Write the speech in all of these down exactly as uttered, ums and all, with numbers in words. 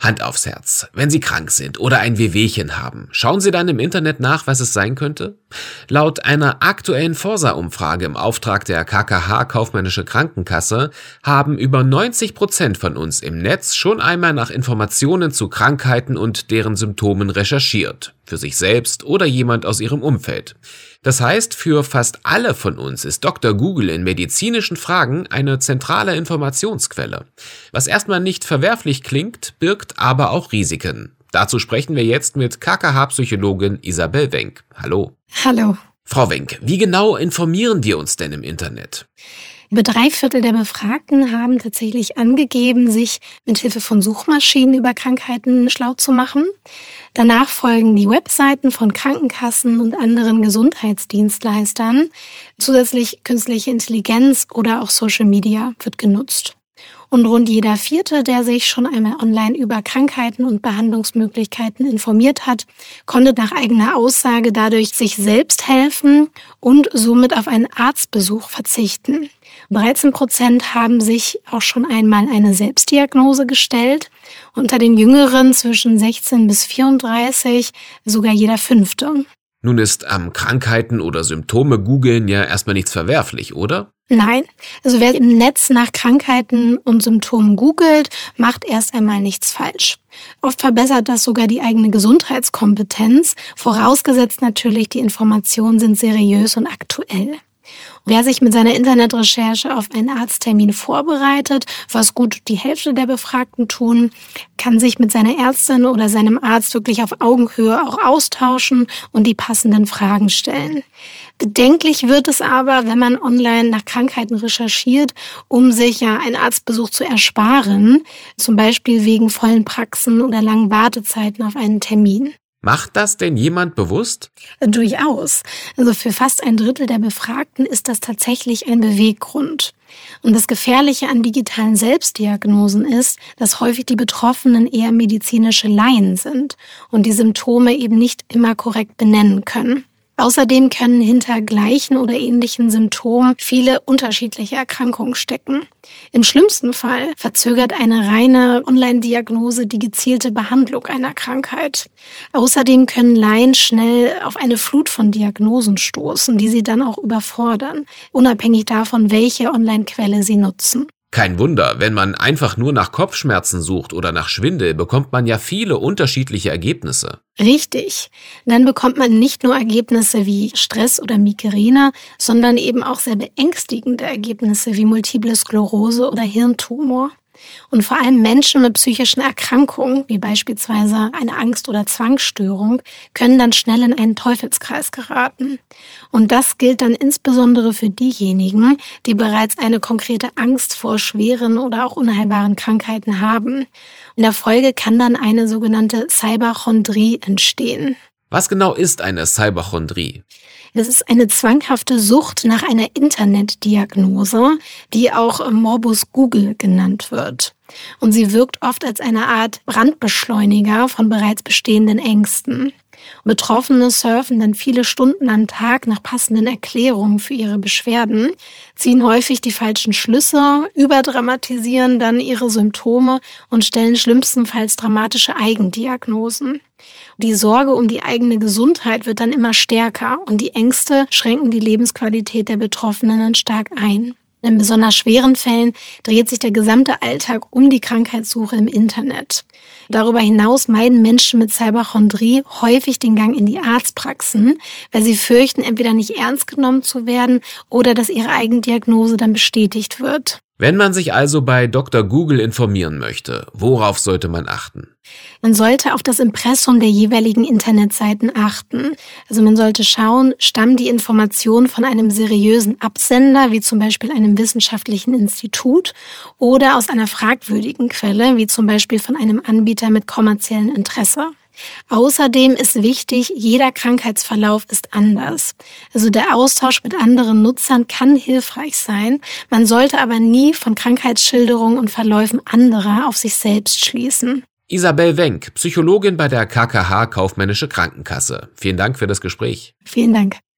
Hand aufs Herz. Wenn Sie krank sind oder ein Wehwehchen haben, schauen Sie dann im Internet nach, was es sein könnte? Laut einer aktuellen Forsa-Umfrage im Auftrag der K K H Kaufmännische Krankenkasse haben über neunzig Prozent von uns im Netz schon einmal nach Informationen zu Krankheiten und deren Symptomen recherchiert. Für sich selbst oder jemand aus ihrem Umfeld. Das heißt, für fast alle von uns ist Doktor Google in medizinischen Fragen eine zentrale Informationsquelle. Was erstmal nicht verwerflich klingt, birgt aber auch Risiken. Dazu sprechen wir jetzt mit K K H-Psychologin Isabel Wenk. Hallo. Hallo. Frau Wenk, wie genau informieren wir uns denn im Internet? Über drei Viertel der Befragten haben tatsächlich angegeben, sich mit Hilfe von Suchmaschinen über Krankheiten schlau zu machen. Danach folgen die Webseiten von Krankenkassen und anderen Gesundheitsdienstleistern. Zusätzlich künstliche Intelligenz oder auch Social Media wird genutzt. Und rund jeder Vierte, der sich schon einmal online über Krankheiten und Behandlungsmöglichkeiten informiert hat, konnte nach eigener Aussage dadurch sich selbst helfen und somit auf einen Arztbesuch verzichten. dreizehn Prozent haben sich auch schon einmal eine Selbstdiagnose gestellt. Unter den Jüngeren zwischen sechzehn bis vierunddreißig sogar jeder Fünfte. Nun ist am Krankheiten oder Symptome googeln ja erstmal nichts verwerflich, oder? Nein, also wer im Netz nach Krankheiten und Symptomen googelt, macht erst einmal nichts falsch. Oft verbessert das sogar die eigene Gesundheitskompetenz, vorausgesetzt natürlich, die Informationen sind seriös und aktuell. Wer sich mit seiner Internetrecherche auf einen Arzttermin vorbereitet, was gut die Hälfte der Befragten tun, kann sich mit seiner Ärztin oder seinem Arzt wirklich auf Augenhöhe auch austauschen und die passenden Fragen stellen. Bedenklich wird es aber, wenn man online nach Krankheiten recherchiert, um sich ja einen Arztbesuch zu ersparen, zum Beispiel wegen vollen Praxen oder langen Wartezeiten auf einen Termin. Macht das denn jemand bewusst? Durchaus. Also für fast ein Drittel der Befragten ist das tatsächlich ein Beweggrund. Und das Gefährliche an digitalen Selbstdiagnosen ist, dass häufig die Betroffenen eher medizinische Laien sind und die Symptome eben nicht immer korrekt benennen können. Außerdem können hinter gleichen oder ähnlichen Symptomen viele unterschiedliche Erkrankungen stecken. Im schlimmsten Fall verzögert eine reine Online-Diagnose die gezielte Behandlung einer Krankheit. Außerdem können Laien schnell auf eine Flut von Diagnosen stoßen, die sie dann auch überfordern, unabhängig davon, welche Online-Quelle sie nutzen. Kein Wunder, wenn man einfach nur nach Kopfschmerzen sucht oder nach Schwindel, bekommt man ja viele unterschiedliche Ergebnisse. Richtig. Dann bekommt man nicht nur Ergebnisse wie Stress oder Migräne, sondern eben auch sehr beängstigende Ergebnisse wie Multiple Sklerose oder Hirntumor. Und vor allem Menschen mit psychischen Erkrankungen, wie beispielsweise eine Angst- oder Zwangsstörung, können dann schnell in einen Teufelskreis geraten. Und das gilt dann insbesondere für diejenigen, die bereits eine konkrete Angst vor schweren oder auch unheilbaren Krankheiten haben. In der Folge kann dann eine sogenannte Cyberchondrie entstehen. Was genau ist eine Cyberchondrie? Das ist eine zwanghafte Sucht nach einer Internetdiagnose, die auch Morbus Google genannt wird. Und sie wirkt oft als eine Art Brandbeschleuniger von bereits bestehenden Ängsten. Betroffene surfen dann viele Stunden am Tag nach passenden Erklärungen für ihre Beschwerden, ziehen häufig die falschen Schlüsse, überdramatisieren dann ihre Symptome und stellen schlimmstenfalls dramatische Eigendiagnosen. Die Sorge um die eigene Gesundheit wird dann immer stärker und die Ängste schränken die Lebensqualität der Betroffenen dann stark ein. In besonders schweren Fällen dreht sich der gesamte Alltag um die Krankheitssuche im Internet. Darüber hinaus meiden Menschen mit Cyberchondrie häufig den Gang in die Arztpraxen, weil sie fürchten, entweder nicht ernst genommen zu werden oder dass ihre Eigendiagnose dann bestätigt wird. Wenn man sich also bei Doktor Google informieren möchte, worauf sollte man achten? Man sollte auf das Impressum der jeweiligen Internetseiten achten. Also man sollte schauen, stammen die Informationen von einem seriösen Absender, wie zum Beispiel einem wissenschaftlichen Institut, oder aus einer fragwürdigen Quelle, wie zum Beispiel von einem Anbieter mit kommerziellem Interesse. Außerdem ist wichtig, jeder Krankheitsverlauf ist anders. Also der Austausch mit anderen Nutzern kann hilfreich sein. Man sollte aber nie von Krankheitsschilderungen und Verläufen anderer auf sich selbst schließen. Isabel Wenk, Psychologin bei der K K H Kaufmännische Krankenkasse. Vielen Dank für das Gespräch. Vielen Dank.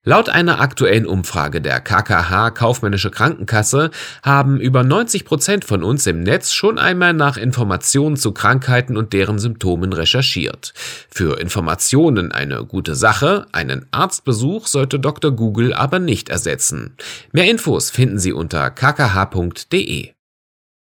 Laut einer aktuellen Umfrage der K K H Kaufmännische Krankenkasse haben über neunzig Prozent von uns im Netz schon einmal nach Informationen zu Krankheiten und deren Symptomen recherchiert. Für Informationen eine gute Sache, einen Arztbesuch sollte Doktor Google aber nicht ersetzen. Mehr Infos finden Sie unter k k h punkt d e.